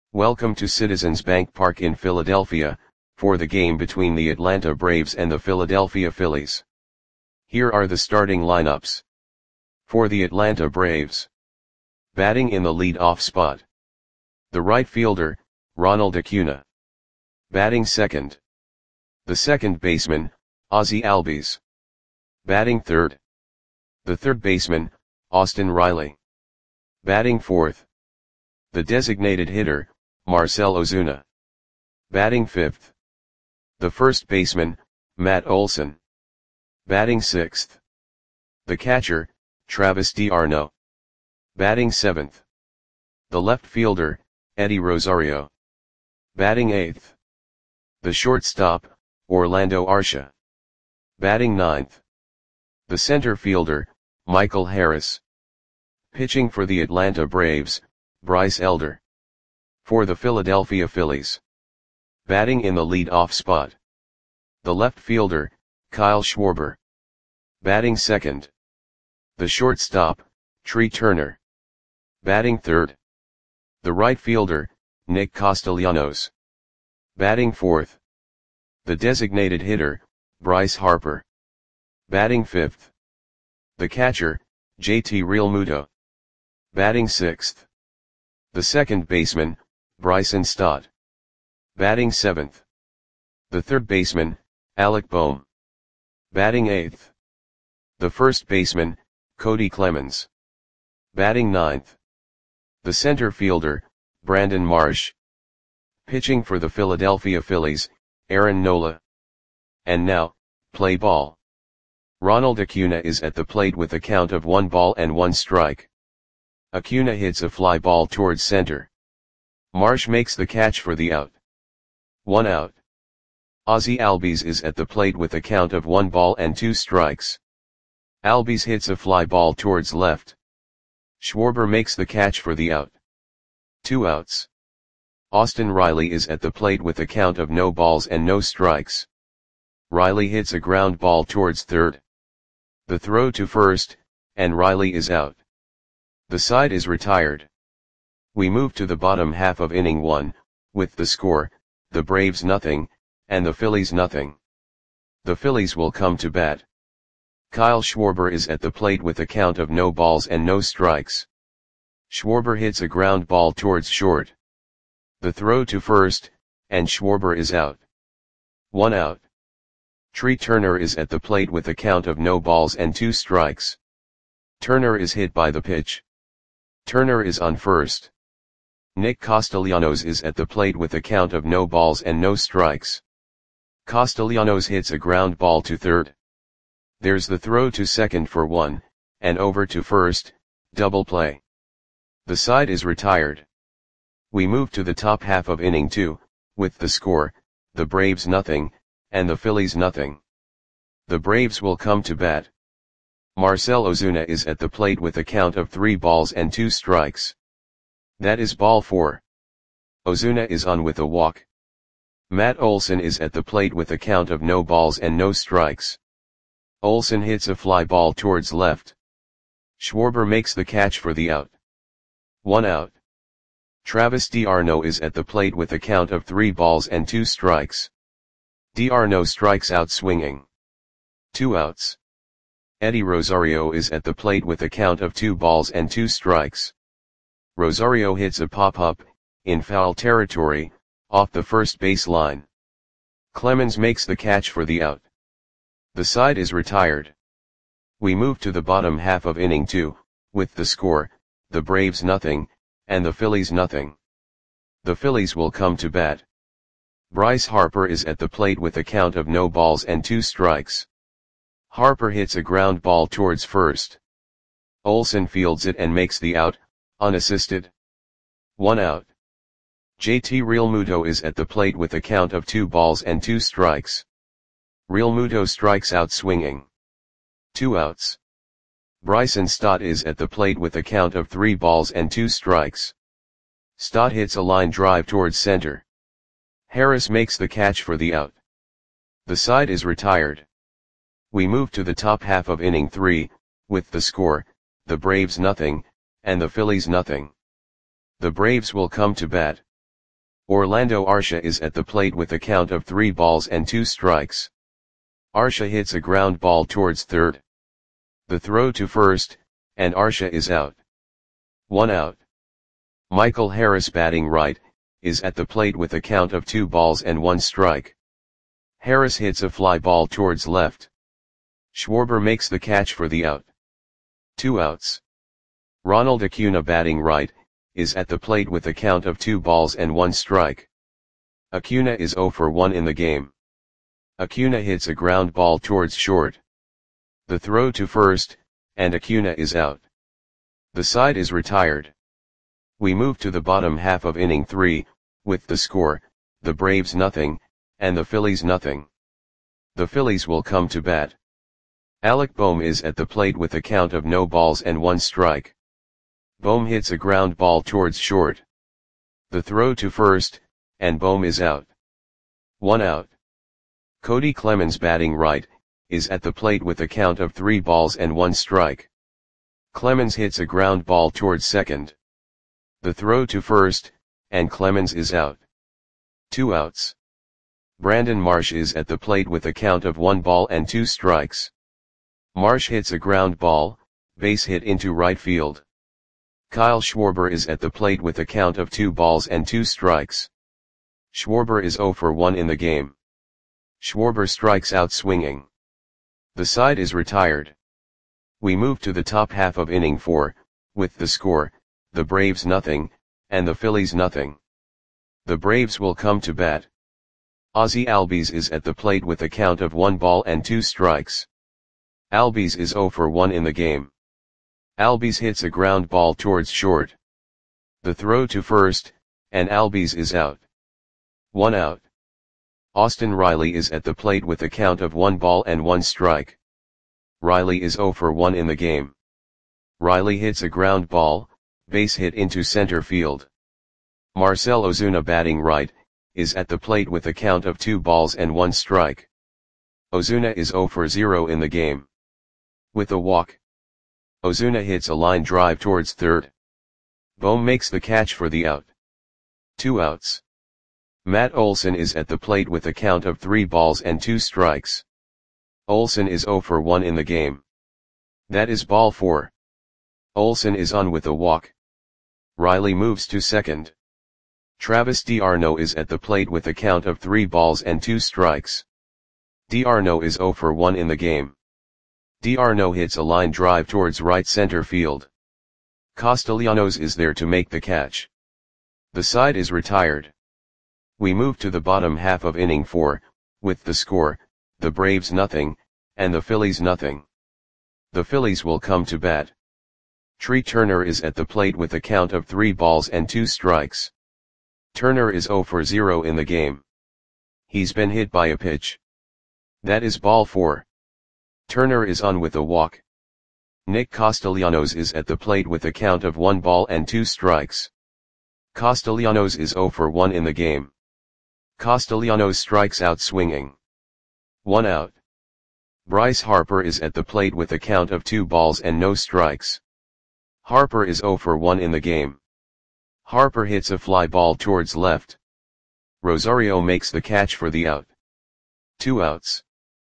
Welcome to Citizens Bank Park in Philadelphia, for the game between the Atlanta Braves and the Philadelphia Phillies. Here are the starting lineups. For the Atlanta Braves. Batting in the lead-off spot. The right fielder, Ronald Acuna. Batting second. The second baseman, Ozzie Albies. Batting third. The third baseman, Austin Riley. Batting fourth. The designated hitter, Marcell Ozuna. Batting fifth. The first baseman, Matt Olson. Batting sixth. The catcher, Travis d'Arnaud. Batting seventh. The left fielder, Eddie Rosario. Batting eighth. The shortstop, Orlando Arcia. Batting ninth. The center fielder, Michael Harris. Pitching for the Atlanta Braves, Bryce Elder. For the Philadelphia Phillies. Batting in the lead-off spot. The left fielder, Kyle Schwarber. Batting second. The shortstop, Trea Turner. Batting third. The right fielder, Nick Castellanos. Batting fourth. The designated hitter, Bryce Harper. Batting fifth. The catcher, JT Realmuto. Batting sixth. The second baseman, Bryson Stott. Batting seventh. The third baseman, Alec Bohm. Batting eighth. The first baseman, Cody Clemens. Batting ninth. The center fielder, Brandon Marsh. Pitching for the Philadelphia Phillies, Aaron Nola. And now, play ball. Ronald Acuna is at the plate with a count of 1 strike. Acuna hits a fly ball towards center. Marsh makes the catch for the out. 1 out. Ozzie Albies is at the plate with a count of 1 strikes. Albies hits a fly ball towards left. Schwarber makes the catch for the out. 2 outs. Austin Riley is at the plate with a count of no strikes. Riley hits a ground ball towards third. The throw to first, and Riley is out. The side is retired. We move to the bottom half of inning 1, with the score, the Braves nothing, and the Phillies nothing. The Phillies will come to bat. Kyle Schwarber is at the plate with a count of no strikes. Schwarber hits a ground ball towards short. The throw to first, and Schwarber is out. 1 out. Trea Turner is at the plate with a count of no strikes. Turner is hit by the pitch. Turner is on first. Nick Castellanos is at the plate with a count of no strikes. Castellanos hits a ground ball to third. There's the throw to second for 1, and over to first, double play. The side is retired. We move to the top half of inning 2, with the score, the Braves nothing, and the Phillies nothing. The Braves will come to bat. Marcell Ozuna is at the plate with a count of 3 strikes. That is ball 4. Ozuna is on with a walk. Matt Olson is at the plate with a count of no strikes. Olson hits a fly ball towards left. Schwarber makes the catch for the out. 1 out. Travis d'Arnaud is at the plate with a count of 3 strikes. d'Arnaud strikes out swinging. 2 outs. Eddie Rosario is at the plate with a count of 2 strikes. Rosario hits a pop-up, in foul territory, off the first base line. Clemens makes the catch for the out. The side is retired. We move to the bottom half of inning 2, with the score, the Braves nothing, and the Phillies nothing. The Phillies will come to bat. Bryce Harper is at the plate with a count of no strikes. Harper hits a ground ball towards first. Olson fields it and makes the out, unassisted. 1 out. JT Realmuto is at the plate with a count of 2 strikes. Realmuto strikes out swinging. 2 outs. Bryson Stott is at the plate with a count of 3 strikes. Stott hits a line drive towards center. Harris makes the catch for the out. The side is retired. We move to the top half of inning 3, with the score, the Braves nothing, and the Phillies nothing. The Braves will come to bat. Orlando Arcia is at the plate with a count of 3 balls and 2 strikes. Arcia hits a ground ball towards third. The throw to first, and Arcia is out. 1 out. Michael Harris batting right, is at the plate with a count of 2 balls and 1 strike. Harris hits a fly ball towards left. Schwarber makes the catch for the out. 2 outs. Ronald Acuna batting right, is at the plate with a count of 2 balls and 1 strike. Acuna is 0 for 1 in the game. Acuna hits a ground ball towards short. The throw to first, and Acuna is out. The side is retired. We move to the bottom half of inning 3, with the score, the Braves nothing, and the Phillies nothing. The Phillies will come to bat. Alec Bohm is at the plate with a count of no balls and 1 strike. Bohm hits a ground ball towards short. The throw to first, and Bohm is out. 1 out. Cody Clemens batting right, is at the plate with a count of 3 balls and 1 strike. Clemens hits a ground ball towards second. The throw to first, and Clemens is out. 2 outs. Brandon Marsh is at the plate with a count of 1 ball and 2 strikes. Marsh hits a ground ball, base hit into right field. Kyle Schwarber is at the plate with a count of 2 balls and 2 strikes. Schwarber is 0 for 1 in the game. Schwarber strikes out swinging. The side is retired. We move to the top half of inning 4, with the score, the Braves nothing, and the Phillies nothing. The Braves will come to bat. Ozzie Albies is at the plate with a count of 1 ball and 2 strikes. Albies is 0 for 1 in the game. Albies hits a ground ball towards short. The throw to first, and Albies is out. 1 out. Austin Riley is at the plate with a count of 1 ball and 1 strike. Riley is 0 for 1 in the game. Riley hits a ground ball, base hit into center field. Marcell Ozuna batting right, is at the plate with a count of 2 balls and 1 strike. Ozuna is 0 for 0 in the game. With a walk, Ozuna hits a line drive towards third. Bohm makes the catch for the out. 2 outs. Matt Olson is at the plate with a count of 3 balls and 2 strikes. Olson is 0 for 1 in the game. That is ball 4. Olson is on with a walk. Riley moves to second. Travis d'Arnaud is at the plate with a count of 3 balls and 2 strikes. d'Arnaud is 0 for 1 in the game. d'Arnaud hits a line drive towards right center field. Castellanos is there to make the catch. The side is retired. We move to the bottom half of inning 4, with the score, the Braves nothing, and the Phillies nothing. The Phillies will come to bat. Tree Turner is at the plate with a count of 3 balls and 2 strikes. Turner is 0 for 0 in the game. He's been hit by a pitch. That is ball 4. Turner is on with a walk. Nick Castellanos is at the plate with a count of 1 ball and 2 strikes. Castellanos is 0 for 1 in the game. Castellanos strikes out swinging. 1 out. Bryce Harper is at the plate with a count of 2 balls and no strikes. Harper is 0 for 1 in the game. Harper hits a fly ball towards left. Rosario makes the catch for the out. 2 outs.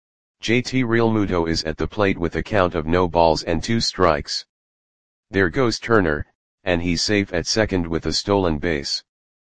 JT Realmuto is at the plate with a count of no balls and 2 strikes. There goes Turner, and he's safe at second with a stolen base.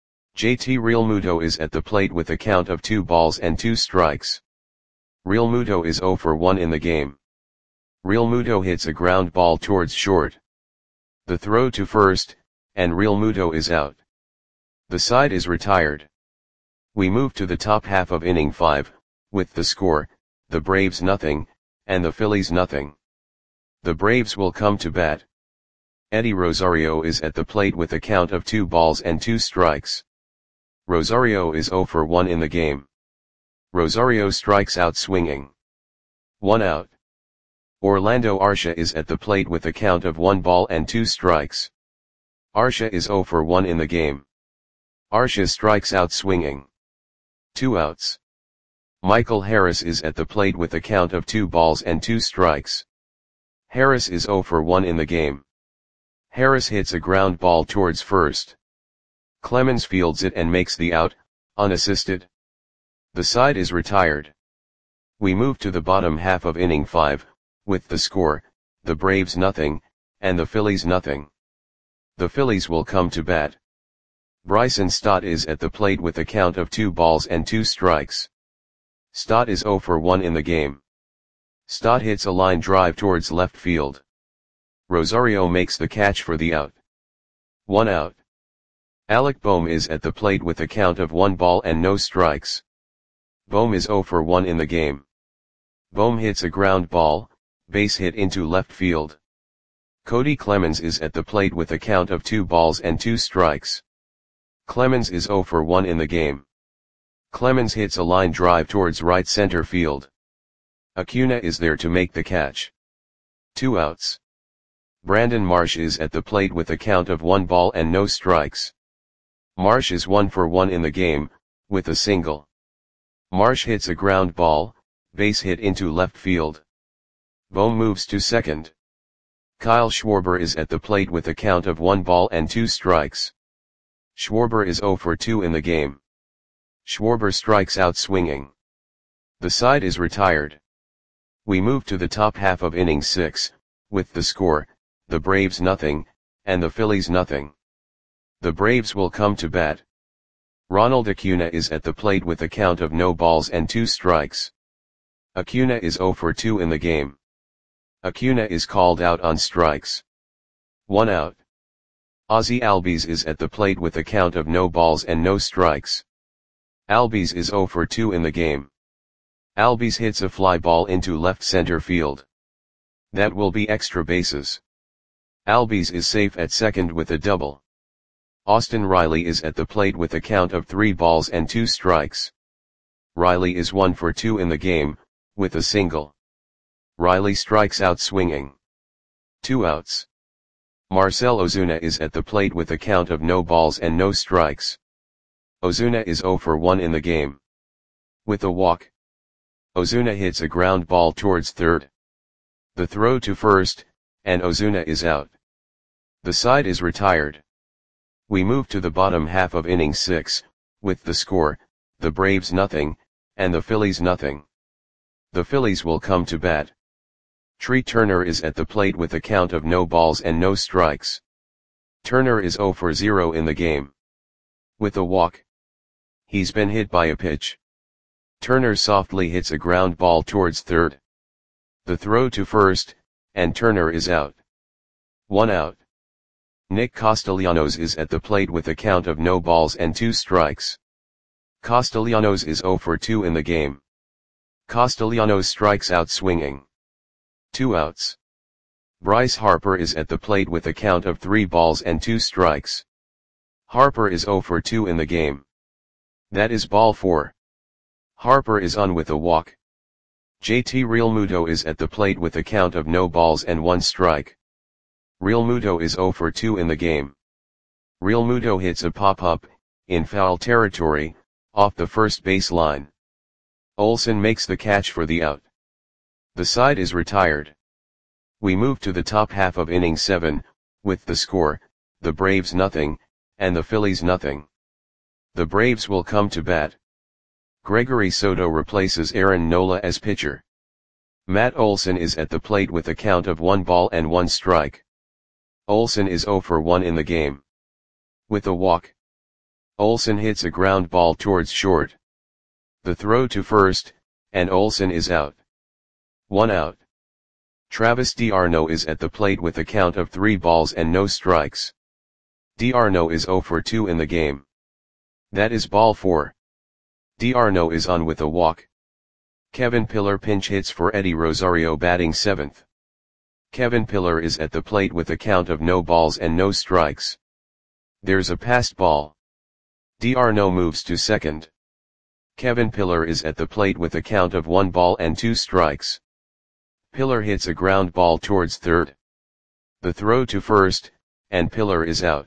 JT Realmuto is at the plate with a count of 2 balls and 2 strikes. Realmuto is 0 for 1 in the game. Realmuto hits a ground ball towards short. The throw to first, and Realmuto is out. The side is retired. We move to the top half of inning 5, with the score, the Braves nothing, and the Phillies nothing. The Braves will come to bat. Eddie Rosario is at the plate with a count of 2 balls and 2 strikes. Rosario is 0 for 1 in the game. Rosario strikes out swinging. 1 out. Orlando Arcia is at the plate with a count of 1 ball and 2 strikes. Arcia is 0 for 1 in the game. Arcia strikes out swinging. 2 outs. Michael Harris is at the plate with a count of 2 balls and 2 strikes. Harris is 0 for 1 in the game. Harris hits a ground ball towards first. Clemens fields it and makes the out, unassisted. The side is retired. We move to the bottom half of inning 5, with the score, the Braves nothing, and the Phillies nothing. The Phillies will come to bat. Bryson Stott is at the plate with a count of 2 balls and 2 strikes. Stott is 0 for 1 in the game. Stott hits a line drive towards left field. Rosario makes the catch for the out. 1 out. Alec Bohm is at the plate with a count of 1 ball and no strikes. Bohm is 0 for 1 in the game. Bohm hits a ground ball, base hit into left field. Cody Clemens is at the plate with a count of 2 balls and 2 strikes. Clemens is 0 for 1 in the game. Clemens hits a line drive towards right center field. Acuna is there to make the catch. 2 outs. Brandon Marsh is at the plate with a count of 1 ball and no strikes. Marsh is 1 for 1 in the game, with a single. Marsh hits a ground ball, base hit into left field. Bohm moves to second. Kyle Schwarber is at the plate with a count of 1 ball and 2 strikes. Schwarber is 0 for 2 in the game. Schwarber strikes out swinging. The side is retired. We move to the top half of inning 6, with the score, the Braves nothing, and the Phillies nothing. The Braves will come to bat. Ronald Acuna is at the plate with a count of no balls and 2 strikes. Acuna is 0 for 2 in the game. Acuna is called out on strikes. 1 out. Ozzie Albies is at the plate with a count of no balls and no strikes. Albies is 0 for 2 in the game. Albies hits a fly ball into left center field. That will be extra bases. Albies is safe at second with a double. Austin Riley is at the plate with a count of 3 balls and 2 strikes. Riley is 1 for 2 in the game, with a single. Riley strikes out swinging. 2 outs. Marcell Ozuna is at the plate with a count of no balls and no strikes. Ozuna is 0 for 1 in the game. With a walk. Ozuna hits a ground ball towards third. The throw to first, and Ozuna is out. The side is retired. We move to the bottom half of inning 6, with the score, the Braves nothing, and the Phillies nothing. The Phillies will come to bat. Tree Turner is at the plate with a count of no balls and no strikes. Turner is 0 for 0 in the game. With a walk. He's been hit by a pitch. Turner softly hits a ground ball towards third. The throw to first, and Turner is out. 1 out. Nick Castellanos is at the plate with a count of no balls and 2 strikes. Castellanos is 0 for 2 in the game. Castellanos strikes out swinging. 2 outs. Bryce Harper is at the plate with a count of 3 balls and 2 strikes. Harper is 0 for 2 in the game. That is ball 4. Harper is on with a walk. JT Realmuto is at the plate with a count of no balls and 1 strike. Realmuto is 0 for 2 in the game. Realmuto hits a pop-up, in foul territory, off the first base line. Olsen makes the catch for the out. The side is retired. We move to the top half of inning 7, with the score, the Braves nothing, and the Phillies nothing. The Braves will come to bat. Gregory Soto replaces Aaron Nola as pitcher. Matt Olson is at the plate with a count of 1 ball and 1 strike. Olson is 0 for 1 in the game. With a walk. Olson hits a ground ball towards short. The throw to first, and Olson is out. 1 out. Travis d'Arnaud is at the plate with a count of 3 balls and no strikes. d'Arnaud is 0 for 2 in the game. That is ball 4. d'Arnaud is on with a walk. Kevin Pillar pinch hits for Eddie Rosario batting 7th. Kevin Pillar is at the plate with a count of no balls and no strikes. There's a passed ball. d'Arnaud moves to second. Kevin Pillar is at the plate with a count of 1 ball and 2 strikes. Pillar hits a ground ball towards third. The throw to first, and Pillar is out.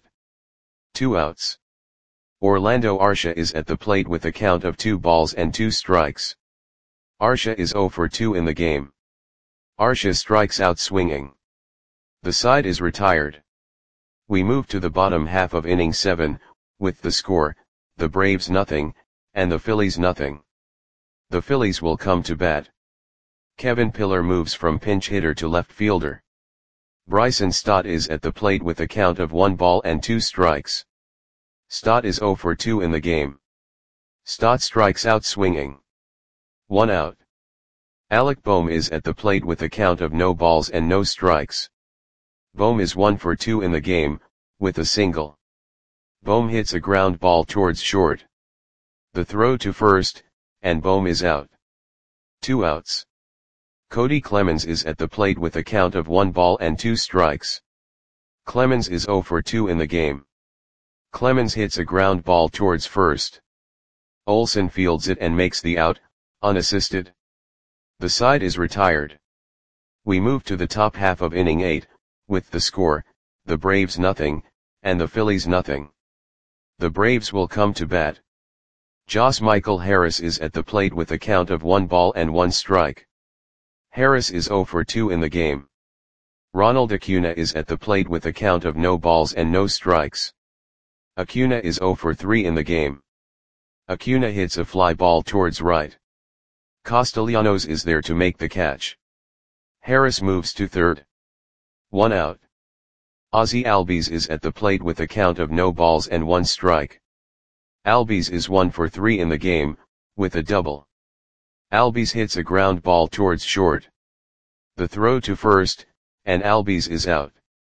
2 outs. Orlando Arcia is at the plate with a count of 2 balls and 2 strikes. Arcia is 0 for 2 in the game. Arcia strikes out swinging. The side is retired. We move to the bottom half of inning 7, with the score, the Braves nothing, and the Phillies nothing. The Phillies will come to bat. Kevin Pillar moves from pinch hitter to left fielder. Bryson Stott is at the plate with a count of 1 ball and 2 strikes. Stott is 0 for 2 in the game. Stott strikes out swinging. 1 out. Alec Bohm is at the plate with a count of no balls and no strikes. Bohm is 1 for 2 in the game, with a single. Bohm hits a ground ball towards short. The throw to first, and Bohm is out. 2 outs. Cody Clemens is at the plate with a count of 1 ball and 2 strikes. Clemens is 0 for 2 in the game. Clemens hits a ground ball towards first. Olsen fields it and makes the out, unassisted. The side is retired. We move to the top half of inning 8, with the score, the Braves nothing, and the Phillies nothing. The Braves will come to bat. Jos Michael Harris is at the plate with a count of 1 ball and 1 strike. Harris is 0 for 2 in the game. Ronald Acuna is at the plate with a count of no balls and no strikes. Acuna is 0 for 3 in the game. Acuna hits a fly ball towards right. Castellanos is there to make the catch. Harris moves to third. 1 out. Ozzie Albies is at the plate with a count of no balls and 1 strike. Albies is 1 for 3 in the game, with a double. Albies hits a ground ball towards short. The throw to first, and Albies is out.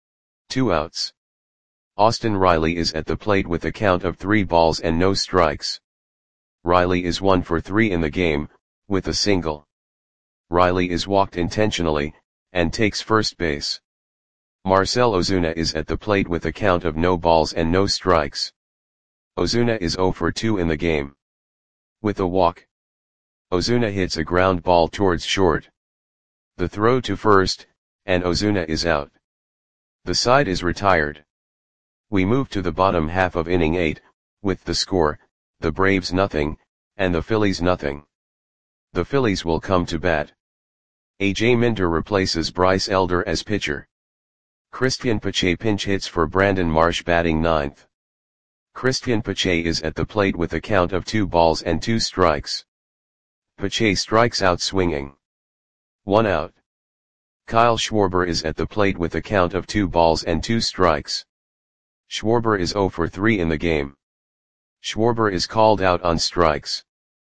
2 outs. Austin Riley is at the plate with a count of 3 balls and no strikes. Riley is 1 for 3 in the game, with a single. Riley is walked intentionally, and takes first base. Marcell Ozuna is at the plate with a count of no balls and no strikes. Ozuna is 0 for 2 in the game. With a walk. Ozuna hits a ground ball towards short. The throw to first, and Ozuna is out. The side is retired. We move to the bottom half of inning 8, with the score, the Braves nothing, and the Phillies nothing. The Phillies will come to bat. A.J. Minter replaces Bryce Elder as pitcher. Christian Pache pinch hits for Brandon Marsh batting 9th. Christian Pache is at the plate with a count of 2 balls and 2 strikes. Pache strikes out swinging. 1 out. Kyle Schwarber is at the plate with a count of 2 balls and 2 strikes. Schwarber is 0 for 3 in the game. Schwarber is called out on strikes.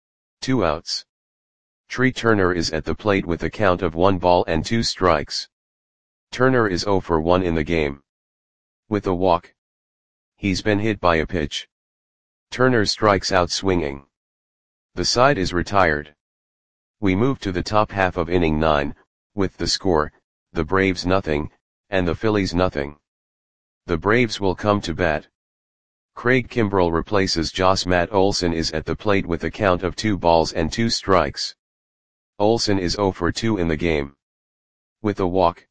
2 outs. Tree Turner is at the plate with a count of 1 ball and 2 strikes. Turner is 0 for 1 in the game. With a walk. He's been hit by a pitch. Turner strikes out swinging. The side is retired. We move to the top half of inning 9, with the score, the Braves nothing, and the Phillies nothing. The Braves will come to bat. Craig Kimbrell replaces Josh. Matt Olson is at the plate with a count of 2 balls and 2 strikes. Olson is 0 for 2 in the game. With a walk.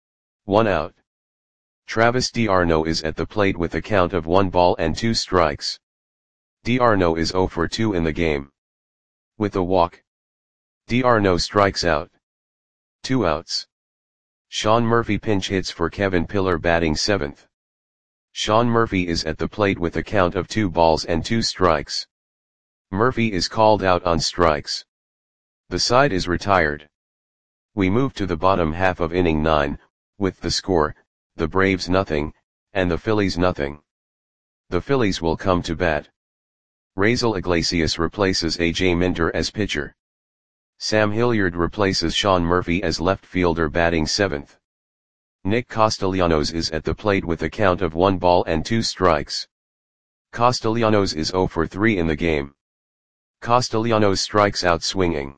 1 out. Travis d'Arnaud is at the plate with a count of 1 ball and 2 strikes. d'Arnaud is 0 for 2 in the game. With a walk. d'Arnaud strikes out. 2 outs. Sean Murphy pinch hits for Kevin Pillar batting 7th. Sean Murphy is at the plate with a count of 2 balls and 2 strikes. Murphy is called out on strikes. The side is retired. We move to the bottom half of inning 9, with the score, the Braves nothing, and the Phillies nothing. The Phillies will come to bat. Raisel Iglesias replaces A.J. Minter as pitcher. Sam Hilliard replaces Sean Murphy as left fielder batting 7th. Nick Castellanos is at the plate with a count of 1 ball and 2 strikes. Castellanos is 0 for 3 in the game. Castellanos strikes out swinging.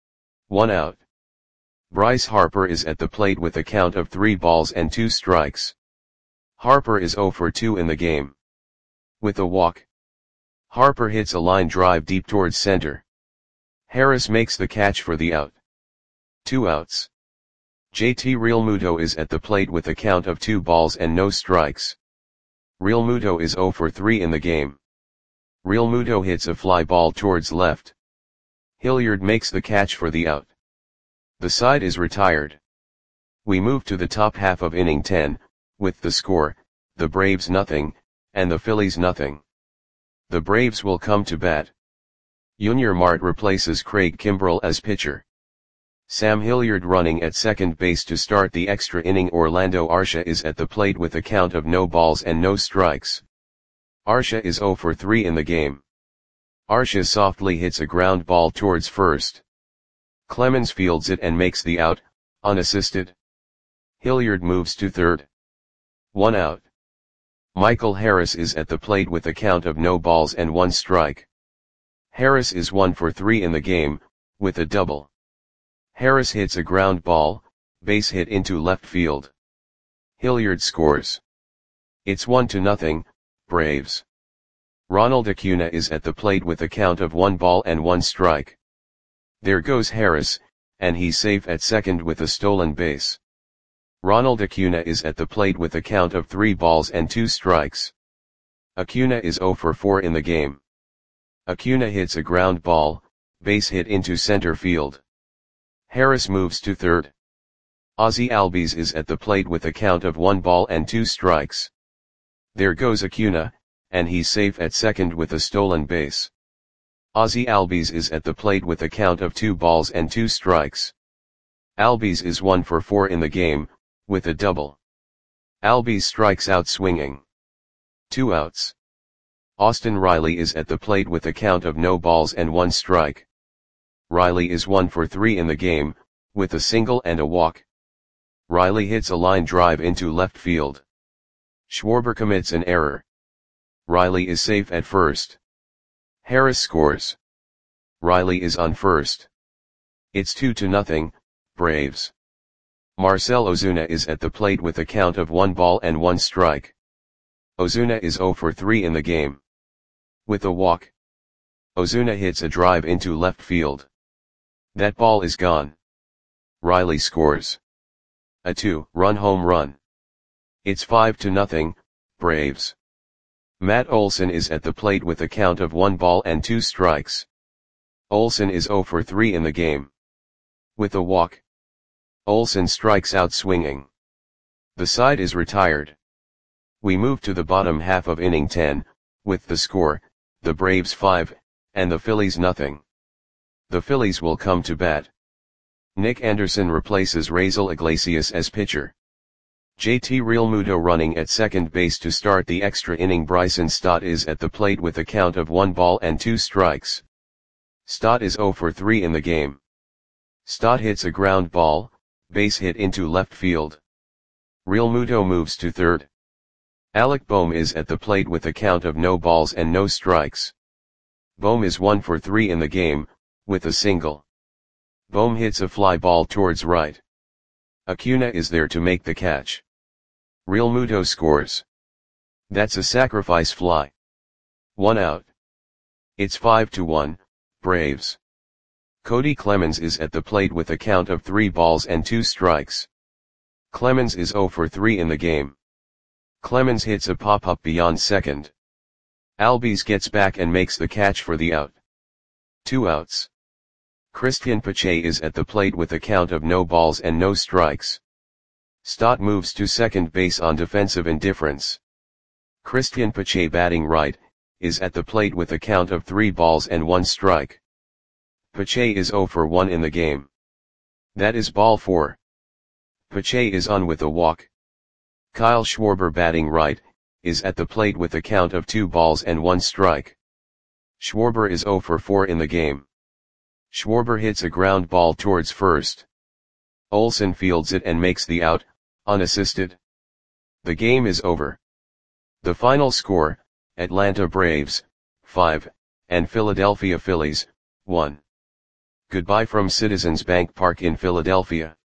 1 out. Bryce Harper is at the plate with a count of 3 balls and 2 strikes. Harper is 0 for 2 in the game. With a walk. Harper hits a line drive deep towards center. Harris makes the catch for the out. 2 outs. JT Realmuto is at the plate with a count of 2 balls and no strikes. Realmuto is 0 for 3 in the game. Realmuto hits a fly ball towards left. Hilliard makes the catch for the out. The side is retired. We move to the top half of inning 10, with the score, the Braves nothing, and the Phillies nothing. The Braves will come to bat. Junior Mart replaces Craig Kimbrell as pitcher. Sam Hilliard running at second base to start the extra inning. Orlando Arcia is at the plate with a count of no balls and no strikes. Arcia is 0 for 3 in the game. Arcia softly hits a ground ball towards first. Clemens fields it and makes the out, unassisted. Hilliard moves to third. 1 out. Michael Harris is at the plate with a count of no balls and 1 strike. Harris is 1 for 3 in the game, with a double. Harris hits a ground ball, base hit into left field. Hilliard scores. It's 1-0, Braves. Ronald Acuna is at the plate with a count of 1 ball and 1 strike. There goes Harris, and he's safe at second with a stolen base. Ronald Acuna is at the plate with a count of 3 balls and 2 strikes. Acuna is 0 for 4 in the game. Acuna hits a ground ball, base hit into center field. Harris moves to third. Ozzie Albies is at the plate with a count of 1 ball and 2 strikes. There goes Acuna, and he's safe at second with a stolen base. Ozzie Albies is at the plate with a count of 2 balls and 2 strikes. Albies is 1 for 4 in the game, with a double. Albies strikes out swinging. 2 outs. Austin Riley is at the plate with a count of no balls and 1 strike. Riley is 1 for 3 in the game, with a single and a walk. Riley hits a line drive into left field. Schwarber commits an error. Riley is safe at first. Harris scores. Riley is on first. It's 2-0, Braves. Marcell Ozuna is at the plate with a count of 1 ball and 1 strike. Ozuna is 0 for 3 in the game. With a walk. Ozuna hits a drive into left field. That ball is gone. Riley scores. A 2-run home run. It's 5-0, Braves. Matt Olson is at the plate with a count of 1 ball and 2 strikes. Olson is 0 for 3 in the game. With a walk. Olson strikes out swinging. The side is retired. We move to the bottom half of inning 10, with the score, the Braves 5, and the Phillies nothing. The Phillies will come to bat. Nick Anderson replaces Raisel Iglesias as pitcher. JT Realmuto running at second base to start the extra inning. Bryson Stott is at the plate with a count of 1 ball and 2 strikes. Stott is 0 for 3 in the game. Stott hits a ground ball, base hit into left field. Realmuto moves to third. Alec Bohm is at the plate with a count of no balls and no strikes. Bohm is 1 for 3 in the game, with a single. Bohm hits a fly ball towards right. Acuna is there to make the catch. Realmuto scores. That's a sacrifice fly. 1 out. It's 5-1, Braves. Cody Clemens is at the plate with a count of 3 balls and 2 strikes. Clemens is 0 for 3 in the game. Clemens hits a pop-up beyond second. Albies gets back and makes the catch for the out. 2 outs. Christian Pache is at the plate with a count of no balls and no strikes. Stott moves to second base on defensive indifference. Christian Pache batting right, is at the plate with a count of 3 balls and 1 strike. Pache is 0 for 1 in the game. That is ball 4. Pache is on with a walk. Kyle Schwarber batting right, is at the plate with a count of 2 balls and 1 strike. Schwarber is 0 for 4 in the game. Schwarber hits a ground ball towards first. Olson fields it and makes the out, unassisted. The game is over. The final score, Atlanta Braves, 5, and Philadelphia Phillies, 1. Goodbye from Citizens Bank Park in Philadelphia.